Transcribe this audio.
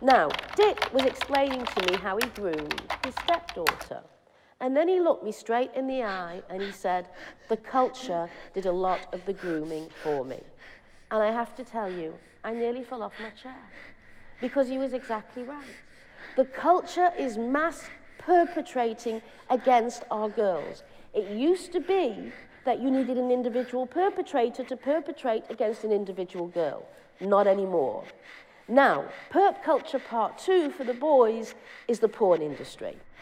Now, Dick was explaining to me how he groomed his stepdaughter. And then he looked me straight in the eye and he said, the culture did a lot of the grooming for me. And I have to tell you, I nearly fell off my chair because he was exactly right. The culture is mass perpetrating against our girls. It used to be that you needed an individual perpetrator to perpetrate against an individual girl. Not anymore. Now, perp culture part 2 for the boys is the porn industry.